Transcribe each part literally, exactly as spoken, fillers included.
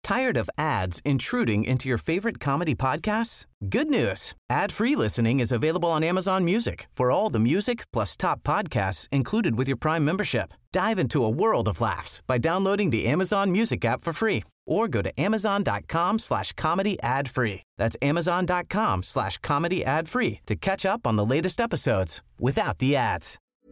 Tired of ads intruding into your favorite comedy podcasts? Good news. Ad-free listening is available on Amazon Music for all the music plus top podcasts included with your Prime membership. Dive into a world of laughs by downloading the Amazon Music app for free or go to amazon.com slash comedy ad free. That's amazon.com slash comedy ad free to catch up on the latest episodes without the ads.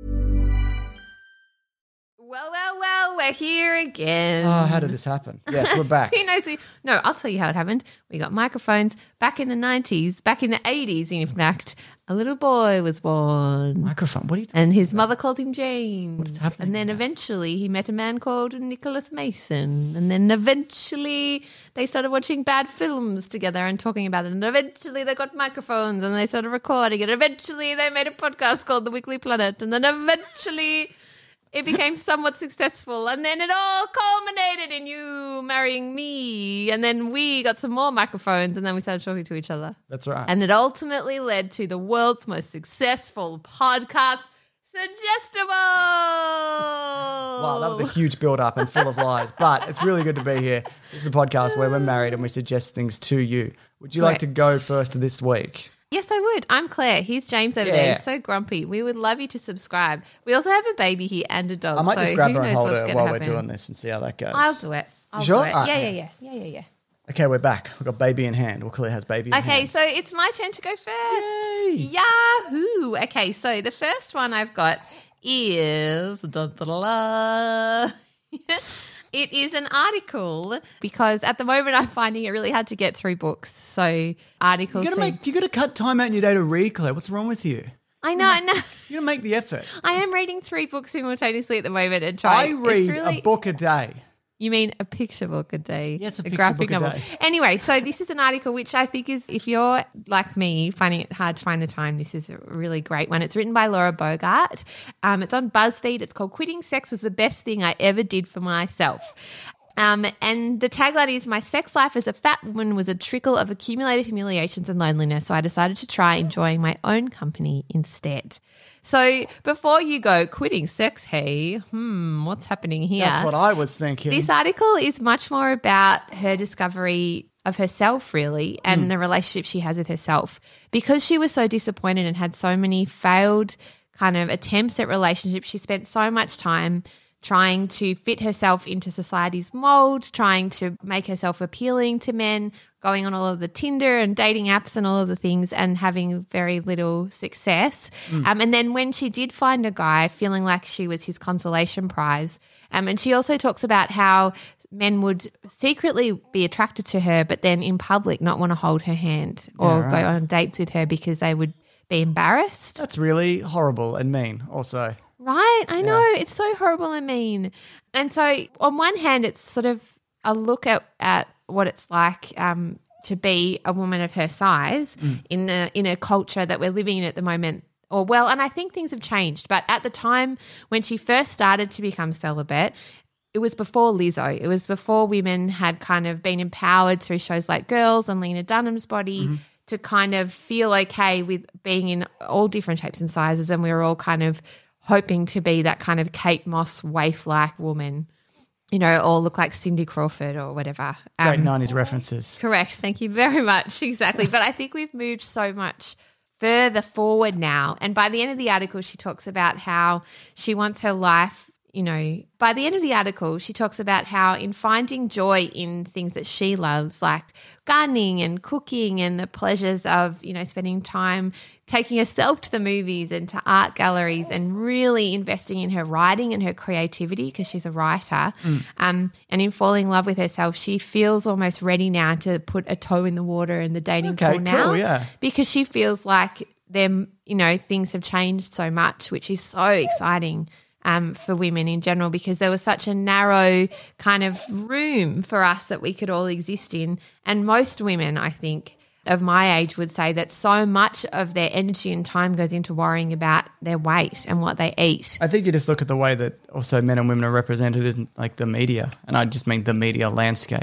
Well, well, well, we're here again. Oh, how did this happen? Yes, we're back. Who knows? We, no, I'll tell you how it happened. We got microphones back in the nineties, back in the eighties, in fact. A little boy was born. Microphone? What are you talking And his about? mother called him James. What is happening And then now? eventually he met a man called Nicholas Mason. And then eventually they started watching bad films together and talking about it. And eventually they got microphones and they started recording. And eventually they made a podcast called The Weekly Planet. And then eventually it became somewhat successful. And then it all culminated in you marrying me. And then we got some more microphones and then we started talking to each other. That's right. And it ultimately led to the world's most successful podcast, Suggestible. Wow, that was a huge build-up and full of lies. But it's really good to be here. This is a podcast where we're married and we suggest things to you. Would you like to go Correct. first this week? Yes, I would. I'm Claire. He's James over Yeah. there. He's so grumpy. We would love you to subscribe. We also have a baby here and a dog. I might so just grab who her and knows hold what's her gonna while happen. we're doing this and see how that goes. I'll do it. I'll sure? do it. Alright. Yeah, yeah, yeah. Yeah, yeah, yeah. Okay, we're back. We've got baby in hand. Well, Claire has baby in Okay, hand. so it's my turn to go first. Yay. Yahoo! Okay, so the first one I've got is dun, dun, dun, dun. It is an article because at the moment I'm finding it really hard to get through books. So articles. You gotta seem- make. You gotta cut time out in your day to read, Claire. What's wrong with you? I know, I know. You gotta make the effort. I am reading three books simultaneously at the moment and trying. I read it's really, a book a day. You mean a picture book a day? Yes, a picture graphic book a novel. day. Anyway, so this is an article which I think is, if you're like me, finding it hard to find the time, this is a really great one. It's written by Laura Bogart. Um, it's on BuzzFeed. It's called "Quitting Sex Was the Best Thing I Ever Did for Myself." Um, and the tagline is, "My sex life as a fat woman was a trickle of accumulated humiliations and loneliness, so I decided to try enjoying my own company instead." So before you go, quitting sex, hey, hmm, what's happening here? That's what I was thinking. This article is much more about her discovery of herself, really, and Mm. the relationship she has with herself. Because she was so disappointed and had so many failed kind of attempts at relationships, she spent so much time trying to fit herself into society's mold, trying to make herself appealing to men, going on all of the Tinder and dating apps and all of the things and having very little success. Mm. Um, and then when she did find a guy, feeling like she was his consolation prize. Um, and she also talks about how men would secretly be attracted to her but then in public not want to hold her hand or Yeah, right. go on dates with her because they would be embarrassed. That's really horrible and mean also. Right, I know. It's so horrible and mean. And so on one hand, it's sort of a look at, at what it's like um, to be a woman of her size Mm. in a, in a culture that we're living in at the moment. Or well, and I think things have changed. But at the time when she first started to become celibate, it was before Lizzo. It was before women had kind of been empowered through shows like Girls and Lena Dunham's Body Mm-hmm. to kind of feel okay with being in all different shapes and sizes. And we were all kind of hoping to be that kind of Kate Moss waif-like woman, you know, or look like Cindy Crawford or whatever. Great Um, nineties references. Correct. Thank you very much. Exactly. But I think we've moved so much further forward now. And by the end of the article, she talks about how she wants her life, you know, by the end of the article, she talks about how in finding joy in things that she loves, like gardening and cooking and the pleasures of, you know, spending time taking herself to the movies and to art galleries and really investing in her writing and her creativity because she's a writer, Mm. um, and in falling in love with herself, she feels almost ready now to put a toe in the water in the dating Okay, pool now cool, yeah. because she feels like them, you know, things have changed so much, which is so exciting. Um, for women in general, because there was such a narrow kind of room for us that we could all exist in. And most women, I think, of my age would say that so much of their energy and time goes into worrying about their weight and what they eat. I think you just look at the way that also men and women are represented in like the media, and I just mean the media landscape.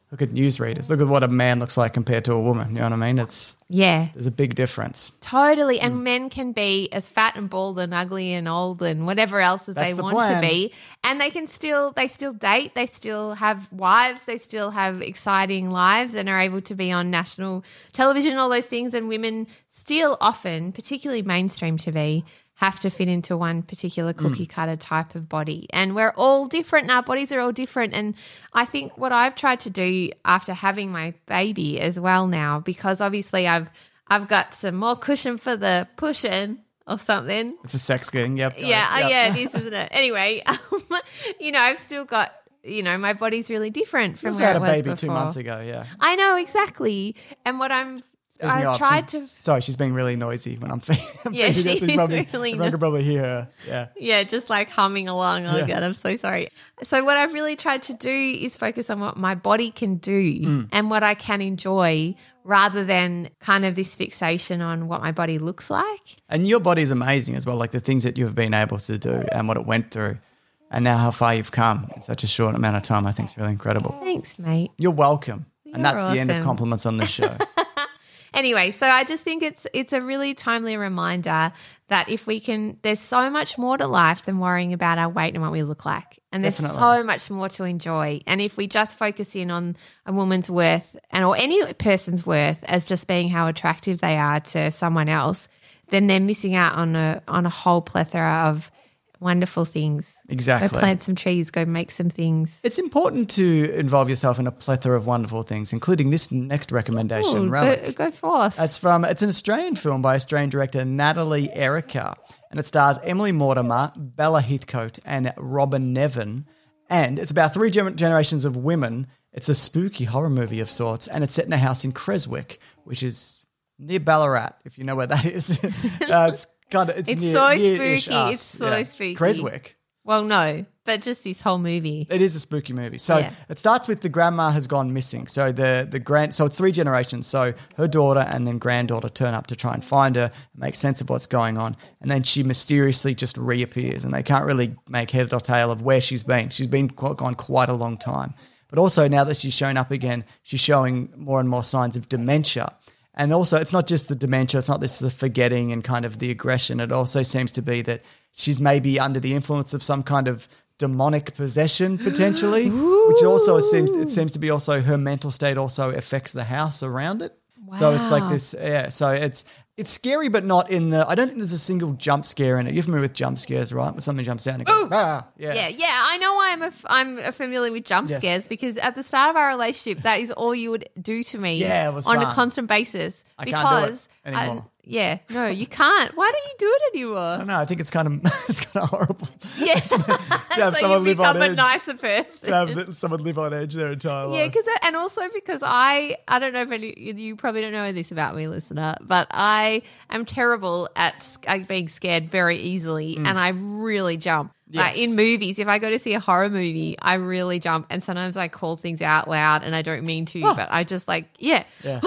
look at newsreaders. Look at what a man looks like compared to a woman. You know what I mean? It's Yeah. There's a big difference. Totally. And mm. men can be as fat and bald and ugly and old and whatever else as That's they the want plan. to be. And they can still they still date, they still have wives, they still have exciting lives and are able to be on national television, all those things. And women still often, particularly mainstream T V, have to fit into one particular cookie cutter type of body. And we're all different and our bodies are all different. And I think what I've tried to do after having my baby as well now, because obviously I've I've got some more cushion for the pushing or something. It's a sex thing, yep. Yeah, yep. yeah, it is, isn't it? Anyway, um, you know, I've still got, you know, my body's really different from You also where had it a was baby before. two months ago, yeah. I know, exactly. And what I'm Speaking I've of, tried she's- to Sorry, she's being really noisy when I'm feeding. I'm Yeah, feeding her, so she's probably, really everyone can probably hear her. Yeah. Yeah, just like humming along. Oh, Yeah. God, I'm so sorry. So what I've really tried to do is focus on what my body can do Mm. and what I can enjoy rather than kind of this fixation on what my body looks like. And your body's amazing as well, like the things that you've been able to do and what it went through. And now how far you've come in such a short amount of time, I think is really incredible. Thanks, mate. You're welcome. You're and that's the end of awesome. compliments on this show. Anyway, so I just think it's it's a really timely reminder that if we can, there's so much more to life than worrying about our weight and what we look like. And there's Definitely. so much more to enjoy. And if we just focus in on a woman's worth and or any person's worth as just being how attractive they are to someone else, then they're missing out on a on a whole plethora of wonderful things. Exactly. Go plant some trees, go make some things. It's important to involve yourself in a plethora of wonderful things, including this next recommendation, Ooh, Relic. go, go forth. That's from, it's an Australian film by Australian director Natalie Erica, and it stars Emily Mortimer, Bella Heathcote, and Robin Nevin. And it's about three gen- generations of women. It's a spooky horror movie of sorts, and it's set in a house in Creswick, which is near Ballarat, if you know where that is. uh, it's kind of it's, It's near, so near-ish spooky. us. It's so spooky. Creswick. Well, no, but just this whole movie. It is a spooky movie. So Yeah. it starts with the grandma has gone missing. So the the grand so it's three generations. So her daughter and then granddaughter turn up to try and find her, make sense of what's going on, and then she mysteriously just reappears, and they can't really make head or tail of where she's been. She's been qu- gone quite a long time. But also now that she's shown up again, she's showing more and more signs of dementia. And also, it's not just the dementia, it's not this the forgetting and kind of the aggression. It also seems to be that she's maybe under the influence of some kind of demonic possession potentially, which also seems it seems to be also her mental state also affects the house around it. So it's like Wow. this, yeah. So it's it's scary, but not in the. I don't think there's a single jump scare in it. You're familiar with jump scares, right? When something jumps out and it goes, ah, yeah. Yeah, yeah, I know I'm a, I'm familiar with jump Yes. scares because at the start of our relationship, that is all you would do to me Yeah, it was on fun. a constant basis. I because can't do it I- anymore. yeah, no, you can't. Why don't you do it I anymore? don't know. I think it's kind of it's kind of horrible Yeah, have so someone you live on become a edge. nicer person. to have someone live on edge their entire life. Yeah, because and also because I I don't know if any you probably don't know this about me, listener, but I am terrible at sc- at being scared very easily, and I really jump. Like Yes. in movies, if I go to see a horror movie, I really jump, and sometimes I call things out loud, and I don't mean to, Oh. but I just like yeah, Yeah.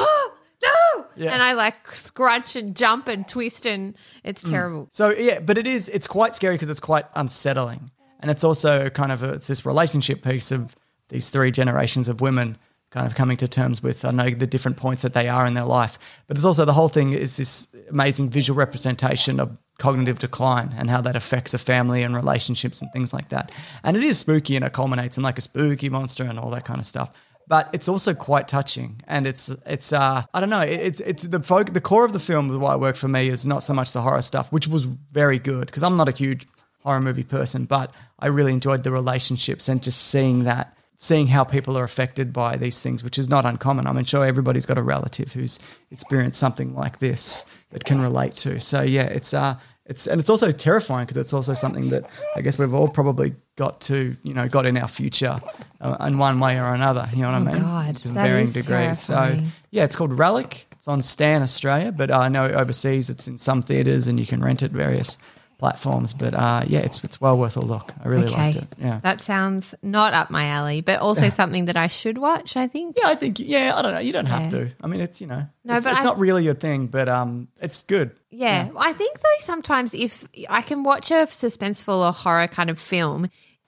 no, Yeah. and I like scrunch and jump and twist, and it's terrible. So yeah, but it is it's quite scary because it's quite unsettling, and it's also kind of a, it's this relationship piece of these three generations of women kind of coming to terms with I know the different points that they are in their life, but it's also the whole thing is this amazing visual representation of cognitive decline and how that affects a family and relationships and things like that. And it is spooky and it culminates in like a spooky monster and all that kind of stuff. But it's also quite touching, and it's it's uh I don't know it, it's it's the folk the core of the film. Why it worked for me is not so much the horror stuff, which was very good because I'm not a huge horror movie person, but I really enjoyed the relationships and just seeing that, seeing how people are affected by these things, which is not uncommon. I mean, sure, everybody's got a relative who's experienced something like this that can relate to. So yeah, it's uh it's and it's also terrifying because it's also something that I guess we've all probably got to, you know, got in our future uh, in one way or another. You know what I mean? God, to that varying is degrees. So terrifying. yeah, it's called Relic. It's on Stan Australia, but I know overseas it's in some theaters and you can rent it various platforms. But uh, yeah, it's it's well worth a look. I really liked it. Yeah. That sounds not up my alley, but also something that I should watch, I think. Yeah, I think, yeah, I don't know. You don't have Yeah. to. I mean, it's, you know, No, it's, but it's I- not really your thing, but um, it's good. Yeah. I think though sometimes if I can watch a suspenseful or horror kind of film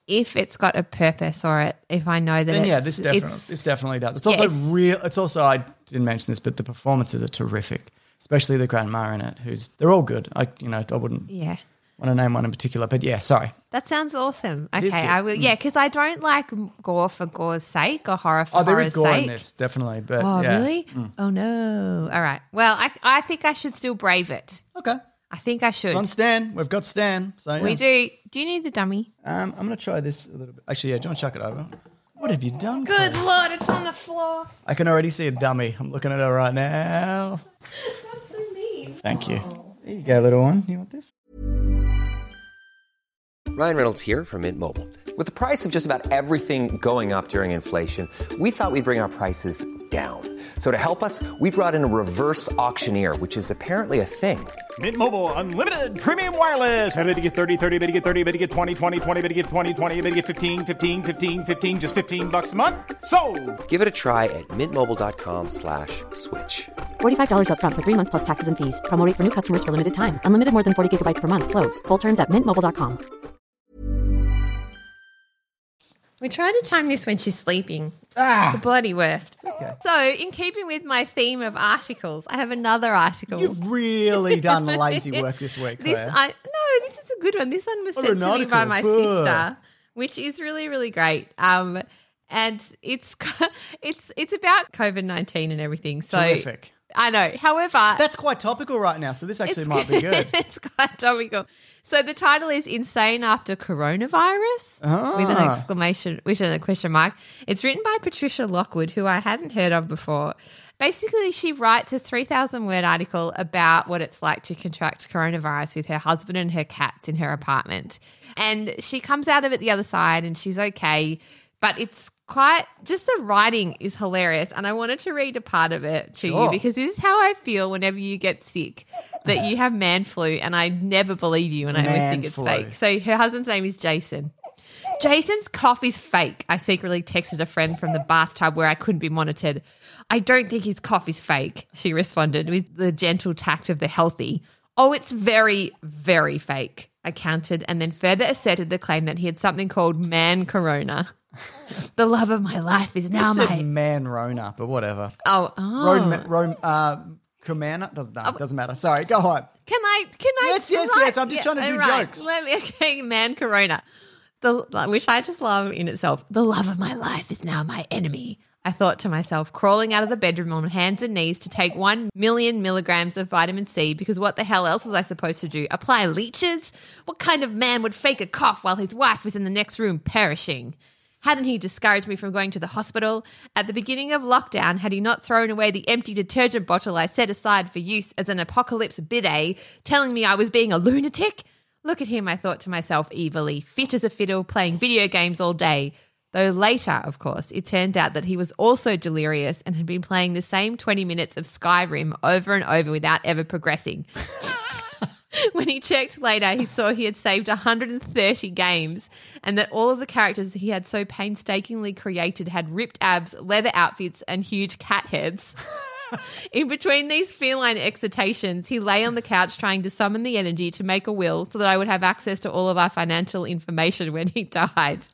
if it's got a purpose or it, if I know that Then it's, yeah, this definitely it's, this definitely does. It's Yeah, also it's- real. It's also I didn't mention this, but the performances are terrific, especially the grandma in it. Who's they're all good. I you know I wouldn't yeah. want to name one in particular, but yeah, sorry. That sounds awesome. is Okay, good. I will. Yeah, because I don't like gore for gore's sake or horror for Oh, there horror's is gore sake. in this, definitely. But Oh, yeah. really? Oh no! All right. Well, I I think I should still brave it. Okay. I think I should. It's on Stan. We've got Stan. So yeah. We do. Do you need the dummy? Um, I'm going to try this a little bit. Actually, yeah, do you want to chuck it over? What have you done? Good Chloe? Lord, it's on the floor. I can already see a dummy. I'm looking at her right now. That's so mean. Thank you. There you go, little one. You want this? Ryan Reynolds here from Mint Mobile. With the price of just about everything going up during inflation, we thought we'd bring our prices down. So to help us, we brought in a reverse auctioneer, which is apparently a thing. Mint Mobile Unlimited Premium Wireless. How to get thirty, thirty, how to get thirty, how to get twenty, twenty, twenty, how to get twenty, twenty, how to get fifteen, fifteen, fifteen, fifteen, just fifteen bucks a month? Sold! Give it a try at mintmobile.com slash switch. forty-five dollars up front for three months plus taxes and fees. Promo rate for new customers for limited time. Unlimited more than forty gigabytes per month. Slows full terms at mint mobile dot com. We try to time this when she's sleeping. Ah. It's the bloody worst. So, in keeping with my theme of articles, I have another article. You've really done lazy work this week, This Claire. I no, this is a good one. This one was What sent an to me by article. my Good. sister, which is really really great. Um, and it's it's it's about COVID nineteen and everything. So Terrific. I know. However, That's quite topical right now, so this actually it's might be good. it's quite topical. So the title is "Insane After Coronavirus" Ah. with an exclamation, which is a question mark. It's written by Patricia Lockwood, who I hadn't heard of before. Basically, she writes a three thousand word article about what it's like to contract coronavirus with her husband and her cats in her apartment. And she comes out of it the other side and she's okay, but it's quite just the writing is hilarious. And I wanted to read a part of it to Sure. you because this is how I feel whenever you get sick, that you have man flu, and I never believe you and I always Man think it's flu. fake. So her husband's name is Jason. Jason's cough is fake. I secretly texted a friend from the bathtub where I couldn't be monitored. I don't think his cough is fake, she responded with the gentle tact of the healthy. Oh, it's very, very fake, I countered, and then further asserted the claim that he had something called man corona. The love of my life is now I said my... man Rona, but whatever. Oh, oh. Rome, Rome, uh, Commander? Doesn't, no, doesn't matter. Sorry, go on. Can I? Can I? Yes, yes, right, yes, I'm just trying to do right. jokes. Let me. Okay, man, Corona, the which I just love in itself. The love of my life is now my enemy. I thought to myself, crawling out of the bedroom on hands and knees to take one million milligrams of vitamin C, because what the hell else was I supposed to do? Apply leeches? What kind of man would fake a cough while his wife was in the next room perishing? Hadn't he discouraged me from going to the hospital? At the beginning of lockdown, had he not thrown away the empty detergent bottle I set aside for use as an apocalypse bidet, telling me I was being a lunatic? Look at him, I thought to myself evilly, fit as a fiddle, playing video games all day. Though later, of course, it turned out that he was also delirious and had been playing the same twenty minutes of Skyrim over and over without ever progressing. When he checked later, he saw he had saved one hundred thirty games and that all of the characters he had so painstakingly created had ripped abs, leather outfits, and huge cat heads. In between these feline excitations, he lay on the couch trying to summon the energy to make a will so that I would have access to all of our financial information when he died.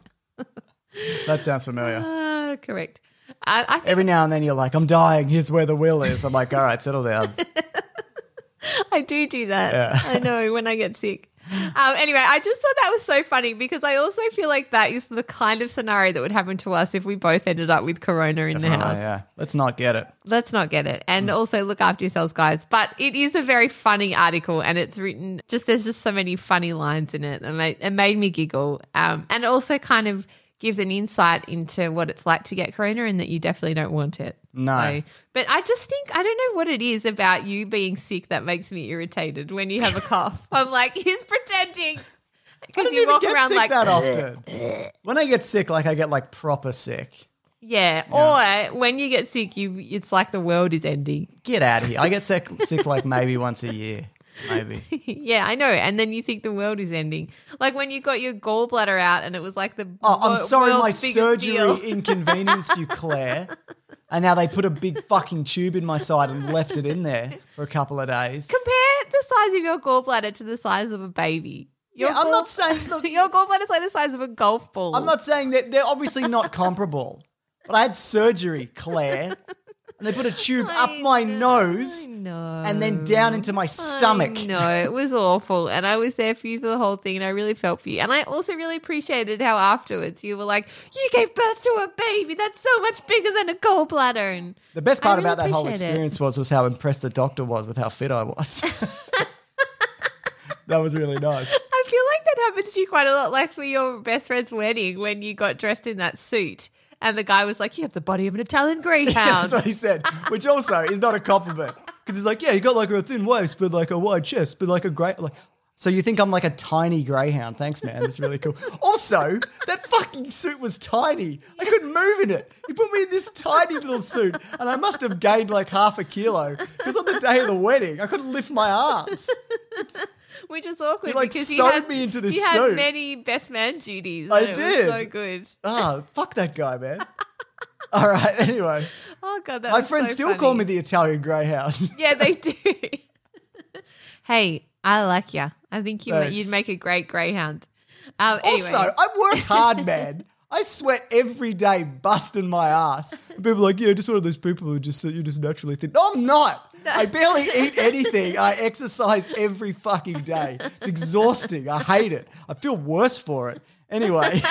That sounds familiar. Ah, correct. I, I think Every now and then you're like, I'm dying. Here's where the will is. I'm like, all right, settle down. I do do that. Yeah. I know, when I get sick. Um, anyway, I just thought that was so funny because I also feel like that is the kind of scenario that would happen to us if we both ended up with corona in the Oh, house. yeah. Let's not get it. Let's not get it. And also look after yourselves, guys. But it is a very funny article and it's written just, there's just so many funny lines in it. It made, it made me giggle. Um, and it also kind of gives an insight into what it's like to get corona and that you definitely don't want it. No. So, but I just think, I don't know what it is about you being sick that makes me irritated when you have a cough. I'm like, he's pretending. I Because don't you even walk get around sick like, that often. When I get sick, like I get like proper sick. yeah. Or when you get sick, you it's like the world is ending. Get out of here. I get sick, sick like maybe once a year. Maybe. Yeah, I know. And then you think the world is ending. Like when you got your gallbladder out and it was like the Oh, I'm wo- sorry, my world's biggest surgery deal. inconvenienced you, Claire. And now they put a big fucking tube in my side and left it in there for a couple of days. Compare the size of your gallbladder to the size of a baby. Your Yeah, I'm gall- not saying- look- your gallbladder's like the size of a golf ball. I'm not saying that they're obviously not comparable, but I had surgery, Claire, and they put a tube up I my know, nose I know. and then down into my stomach. No, it was awful. And I was there for you for the whole thing and I really felt for you. And I also really appreciated how afterwards you were like, you gave birth to a baby. That's so much bigger than a gallbladder. And The best part I really about that whole appreciate it. experience was was how impressed the doctor was with how fit I was. That was really nice. I feel like that happened to you quite a lot, like for your best friend's wedding when you got dressed in that suit. And the guy was like, you have the body of an Italian greyhound. That's what he said, which also is not a compliment. Because he's like, yeah, you got like a thin waist, but like a wide chest, but like a great... Like, so you think I'm like a tiny greyhound. Thanks, man. That's really cool. Also, that fucking suit was tiny. I couldn't move in it. He put me in this tiny little suit, and I must have gained like half a kilo. Because on the day of the wedding, I couldn't lift my arms. Which is awkward He, like, because sewed you had, me into this you had suit. many best man duties. I and it did. was so good. Ah, fuck that guy, man. All right, anyway. Oh, God, that My was friends so still funny. call me the Italian greyhound. Yeah, they do. Hey, I like you. I think you Thanks. you'd make a great greyhound. Um, anyway. Also, I work hard, man. I sweat every day busting my ass. And people are like, yeah, just one of those people who just, you're just naturally thin. No, I'm not. I barely eat anything. I exercise every fucking day. It's exhausting. I hate it. I feel worse for it. Anyway,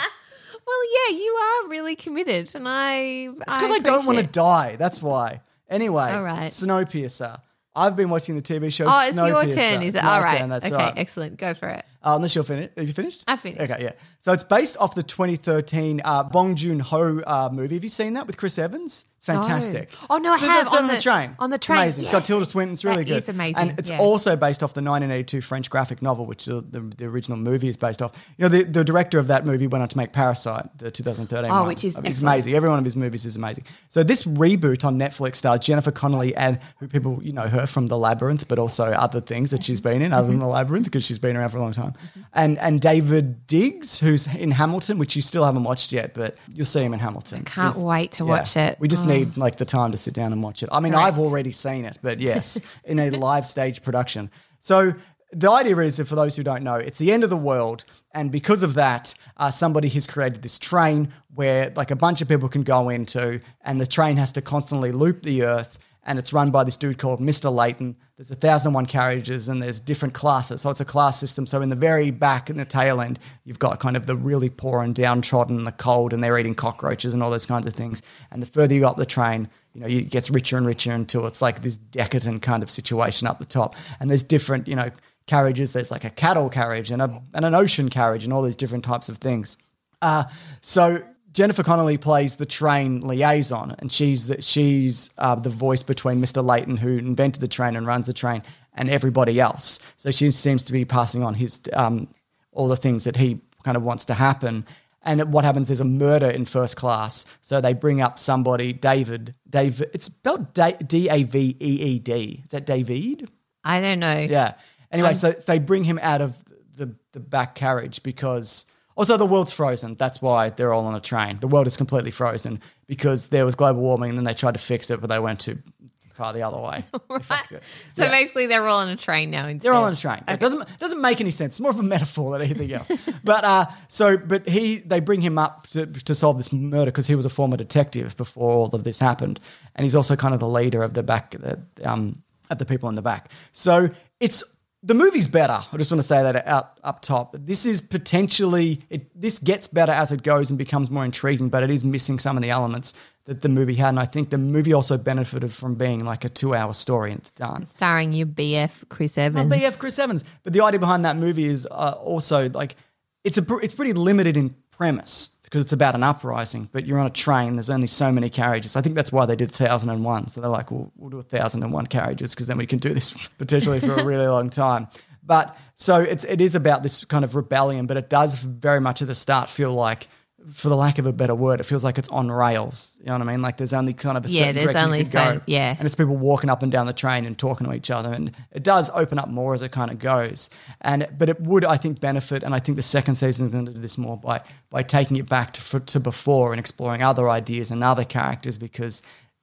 Well, yeah, you are really committed, and I. it's because I, don't want to die. That's why. Anyway, All right. Snowpiercer. I've been watching the T V show Oh, it's your Snowpiercer. turn, is It's it? my All right. turn, that's okay, right. excellent. Go for it. Uh, unless you're finished. Have you finished? I finished. Okay, yeah. So it's based off the twenty thirteen uh, Bong Joon-ho uh, movie. Have you seen that with Chris Evans? It's fantastic. Oh, no, I so have, It's on on, the- the train. on the It's train, amazing. It's got yes. Tilda Swinton. It's really That good. is amazing, And it's yeah. also based off the nineteen eighty-two French graphic novel, which the, the, the original movie is based off. You know, the, the director of that movie went on to make Parasite, the two thousand thirteen Oh, one. which is It's excellent. amazing. Every one of his movies is amazing. So this reboot on Netflix stars Jennifer Connelly and who people, you know her from The Labyrinth, but also other things that she's been in other than The Labyrinth because she's been around for a long time. And and David Diggs, who's in Hamilton, which you still haven't watched yet, but you'll see him in Hamilton. Can't He's- wait to yeah. watch it. We just Oh. need like the time to sit down and watch it. I mean, Correct. I've already seen it, but yes, in a live stage production. So the idea is that for those who don't know, it's the end of the world. And because of that, uh, somebody has created this train where like a bunch of people can go into, and the train has to constantly loop the earth. And it's run by this dude called Mister Layton. There's a thousand and one carriages and there's different classes. So it's a class system. So in the very back and the tail end, you've got kind of the really poor and downtrodden and the cold, and they're eating cockroaches and all those kinds of things. And the further you go up the train, you know, it gets richer and richer until it's like this decadent kind of situation up the top. And there's different, you know, carriages. There's like a cattle carriage and a and an ocean carriage and all these different types of things. Uh, so Jennifer Connelly plays the train liaison, and she's the, she's uh, the voice between Mister Layton, who invented the train and runs the train, and everybody else. So she seems to be passing on his um, all the things that he kind of wants to happen. And what happens is a murder in first class. So they bring up somebody, David. David. It's spelled D A V E E D. Is that David? I don't know. Yeah. Anyway, I'm- so they bring him out of the, the back carriage because also the world's frozen. That's why they're all on a train. The world is completely frozen because there was global warming and then they tried to fix it, but they went too far the other way. They fucked it. So Yeah. basically, they're all on a train now instead. They're all on a train. It doesn't doesn't make any sense. It's more of a metaphor than anything else. but uh, so, but he they bring him up to, to solve this murder because he was a former detective before all of this happened, and he's also kind of the leader of the back, the, um, of the people in the back. So it's the movie's better. I just want to say that out up top. This is potentially it. This gets better as it goes and becomes more intriguing, but it is missing some of the elements that the movie had. And I think the movie also benefited from being like a two-hour story and it's done. Starring your B F Chris Evans. Not B F Chris Evans, but the idea behind that movie is uh, also like it's a pr- it's pretty limited in premise because it's about an uprising. But you're on a train. There's only so many carriages. I think that's why they did one thousand one. So they're like, well, we'll do one thousand one carriages because then we can do this potentially for a really long time. But so it's it is about this kind of rebellion, but it does very much at the start feel like, for the lack of a better word, it feels like it's on rails. You know what I mean? Like there's only kind of a Yeah, certain there's direction only you can so- go. yeah. And it's people walking up and down the train and talking to each other. And it does open up more as it kind of goes. And but it would, I think, benefit, and I think the second season is going to do this more by by taking it back to, for, to before and exploring other ideas and other characters because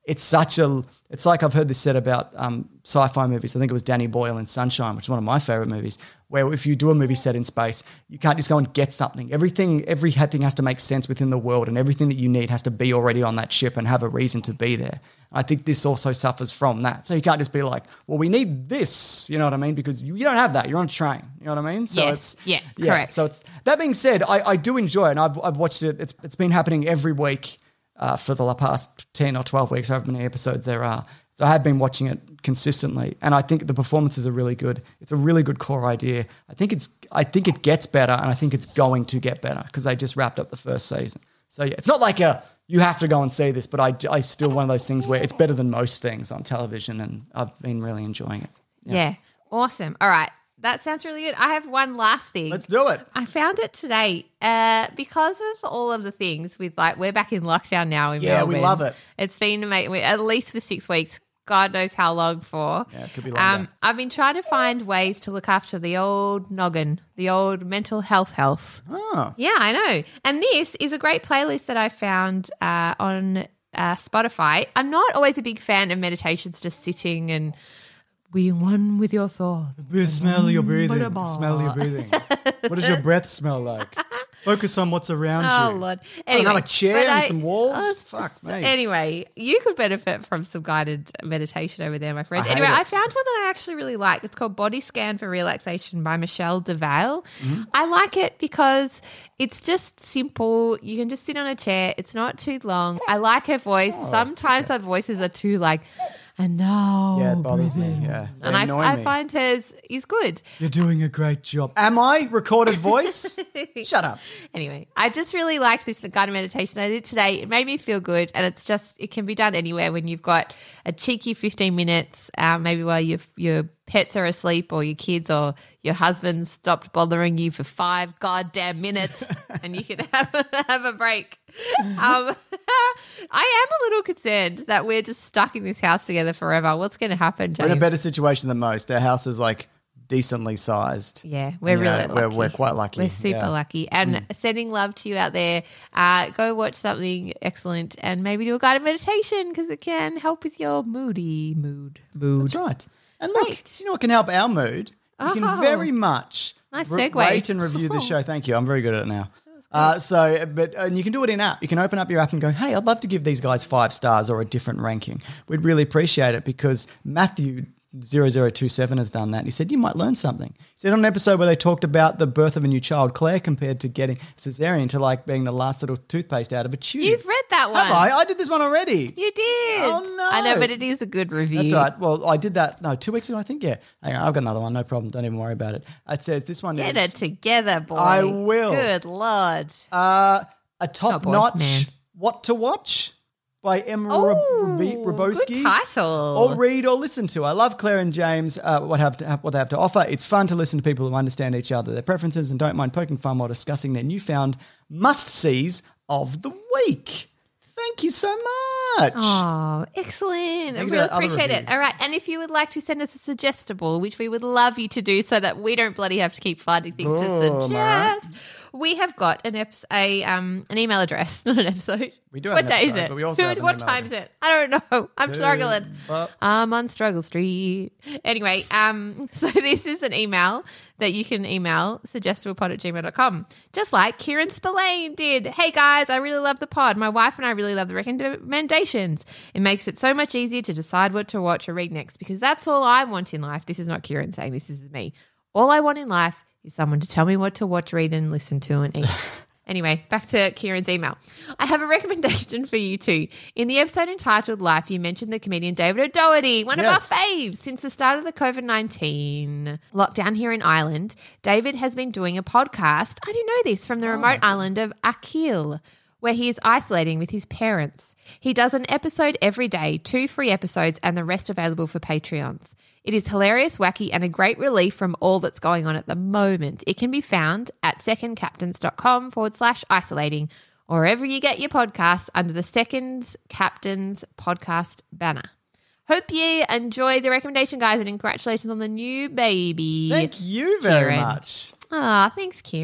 it's such a, it's like I've heard this said about um, sci-fi movies. I think it was Danny Boyle in Sunshine, which is one of my favorite movies, where if you do a movie set in space, you can't just go and get something. Everything, everything has to make sense within the world, and everything that you need has to be already on that ship and have a reason to be there. I think this also suffers from that. So you can't just be like, well, we need this, you know what I mean? Because you, you don't have that. You're on a train, you know what I mean? So Yes. it's Yeah, correct. So it's that being said, I, I do enjoy it, and I've I've watched it. It's it's been happening every week uh, for the past ten or twelve weeks, however many episodes there are. So I have been watching it consistently, and I think the performances are really good. It's a really good core idea. I think it's I think it gets better, and I think it's going to get better because they just wrapped up the first season. So yeah, it's not like a you have to go and see this, but I, I still one of those things where it's better than most things on television, and I've been really enjoying it. Yeah. Awesome. All right. That sounds really good. I have one last thing. Let's do it. I found it today uh, because of all of the things with like we're back in lockdown now in Yeah, we Melbourne. love it. It's been amazing, at least for six weeks. God knows how long for. Yeah, it could be longer. Um, I've been trying to find ways to look after the old noggin, the old mental health health. Oh. Yeah, I know. And this is a great playlist that I found uh, on uh, Spotify. I'm not always a big fan of meditations, just sitting and being one with your thoughts. The smell of your breathing. Ba-da-ba. The smell of your breathing. What does your breath smell like? Focus on what's around Oh, you. Lord. Oh, Anyway, another chair but and I- some walls? Oh, Fuck so- me. Anyway, you could benefit from some guided meditation over there, my friend. I hate Anyway, it. I found one that I actually really like. It's called Body Scan for Relaxation by Michelle DeVale. Mm-hmm. I like it because it's just simple. You can just sit on a chair. It's not too long. I like her voice. Oh, Sometimes her voices are too like, and now Yeah, it bothers breathe me. in. Yeah. And They I, annoy I me. find hers is good. You're doing a great job. Am I recorded voice? Shut up. Anyway, I just really liked this guided meditation I did today. It made me feel good, and it's just it can be done anywhere when you've got a cheeky fifteen minutes, um, maybe while your your pets are asleep or your kids or your husband stopped bothering you for five goddamn minutes, and you can have have a break. Um, I am a little concerned that we're just stuck in this house together forever. What's going to happen, James? We're in a better situation than most. Our house is like decently sized. Yeah, we're And, you really know, lucky. we're- we're quite lucky, We're super yeah. Mm. lucky. And sending love to you out there. Uh, go watch something excellent and maybe do a guided meditation because it can help with your moody mood. Mood. That's right. And look, Great. you know what can help our mood? You can Oh. very much Nice re- segue. rate and review the show. Thank you. I'm very good at it now. Uh, so, but and you can do it in app. You can open up your app and go, hey, I'd love to give these guys five stars or a different ranking. We'd really appreciate it because Matthew zero zero two seven has done that. He said, you might learn something. He said on an episode where they talked about the birth of a new child, Claire compared to getting cesarean to like being the last little toothpaste out of a tube. You've read that one. Have I? I did this one already. You did. Oh, no. I know, but it is a good review. That's right. Well, I did that, no, two weeks ago, I think. Yeah. Hang on, I've got another one. No problem. Don't even worry about it. It says this one Get is it together, boy. I will. Good Lord. uh, a Oh, boy, top-notch man. What to Watch by Emma Oh, Rab- Rabowski. good title. Or read or listen to. I love Claire and James, uh, what, have to, what they have to offer. It's fun to listen to people who understand each other, their preferences, and don't mind poking fun while discussing their newfound must-sees of the week. Thank you so much. Oh, excellent. I Thank you for really that other appreciate it. review. All right. And if you would like to send us a suggestible, which we would love you to do so that we don't bloody have to keep finding things to Boom, all right. suggest, we have got an eps- a um an email address, not an episode. We do have What an day episode, is it? but we also have an what email time is address. it? I don't know. I'm struggling. but- I'm on Struggle Street. Anyway, um, so this is an email that you can email suggestiblepod at gmail dot com, just like Kieran Spillane did. Hey guys, I really love the pod. My wife and I really love the recommendations. It makes it so much easier to decide what to watch or read next because that's all I want in life. This is not Kieran saying this, this is me. All I want in life is someone to tell me what to watch, read, and listen to and eat. Anyway, back to Kieran's email. I have a recommendation for you too. In the episode entitled Life, you mentioned the comedian David O'Doherty, one Yes. of our faves since the start of the covid nineteen lockdown here in Ireland. David has been doing a podcast, I didn't know this, from the remote island of Akil, where he is isolating with his parents. He does an episode every day, two free episodes, and the rest available for Patreons. It is hilarious, wacky, and a great relief from all that's going on at the moment. It can be found at secondcaptains.com forward slash isolating, or wherever you get your podcasts under the Second Captains podcast banner. Hope you enjoyed the recommendation, guys, and congratulations on the new baby. Thank you very Kieran. much. Ah, thanks, Kieran.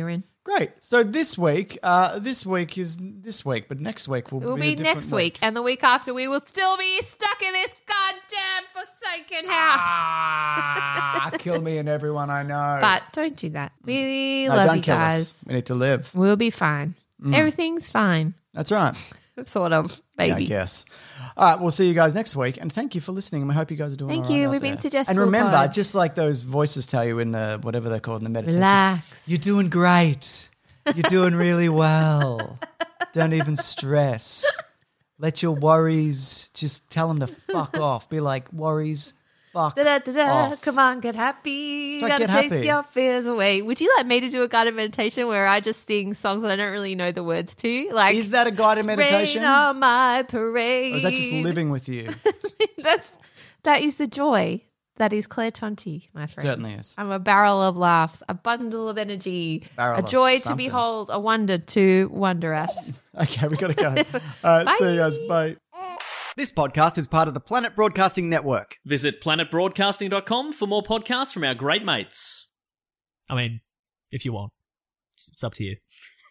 Great. So this week, uh, this week is this week, but next week will It will be, a be different next week. And the week after, we will still be stuck in this goddamn forsaken house. Ah, kill me and everyone I know. But don't do that. We no, love don't you kill guys. us. We need to live. We'll be fine. Everything's fine. That's right. Sort of, Yeah, baby. I guess. All right, we'll see you guys next week, and thank you for listening. And we hope you guys are doing. Thank all right you. out We've been there. suggestible And remember, pods. just like those voices tell you in the whatever they're called in the meditation. Relax. You're doing great. You're doing really well. Don't even stress. Let your worries, just tell them to fuck off. Be like, worries, fuck Da-da-da-da. off. Come on, get happy. So Gotta get chase happy. your fears away. Would you like me to do a guided meditation where I just sing songs that I don't really know the words to? Like, Is that a guided meditation? Rain on my parade. Or is that just living with you? That's that is the joy. That is Claire Tonti, my friend. Certainly is. I'm a barrel of laughs, a bundle of energy, Barrel a of joy to something. behold, a wonder to wonder at. Okay, we got to go. All right, see you guys. Bye. This podcast is part of the Planet Broadcasting Network. Visit planet broadcasting dot com for more podcasts from our great mates. I mean, if you want. It's, it's up to you.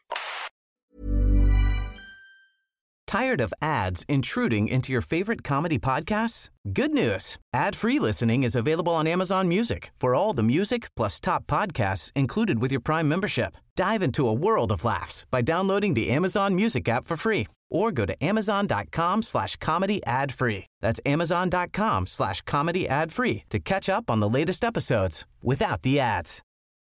Tired of ads intruding into your favorite comedy podcasts? Good news. Ad-free listening is available on Amazon Music for all the music plus top podcasts included with your Prime membership. Dive into a world of laughs by downloading the Amazon Music app for free or go to amazon.com slash comedy ad free. That's amazon.com slash comedy ad free to catch up on the latest episodes without the ads.